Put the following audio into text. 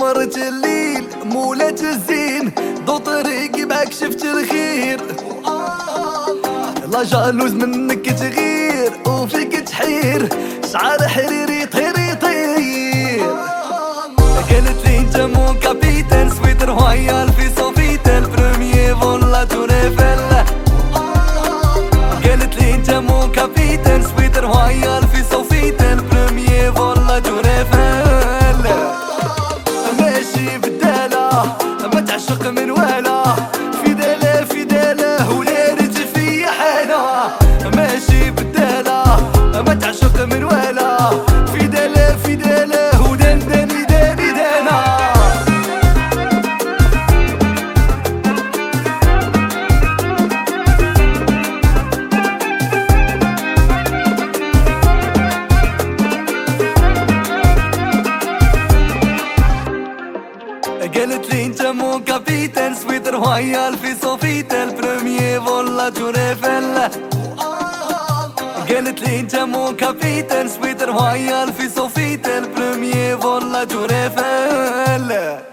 نورت الليل مولات الزين ضو طريقي معاك شفت الخير. لا جالوز منك تغير وفيك تحير شعار حريري طير يطير. قالت لي انت مون كابيتان سويت رويال في صوفيتال بروميي فول لا تور ايفل. قالت لي انت مون كابيتان سويت رويال في صوفيتال بروميي فول لا تور ايفل. ماشي بالدالة ما تعشق من ولا فدالة فدالة ولا ريت في حالة. ماشي بالدالة ما تعشق من ولا فدالة فدالة ودان داني داني دانا. قالت لي انت مون كابيتان سويت رويال في صوفيتال بروميي فول لا تور ايفل. قالت لي انت مون كابيتان سويت رويال في صوفيتال بروميي فول لا تور ايفل.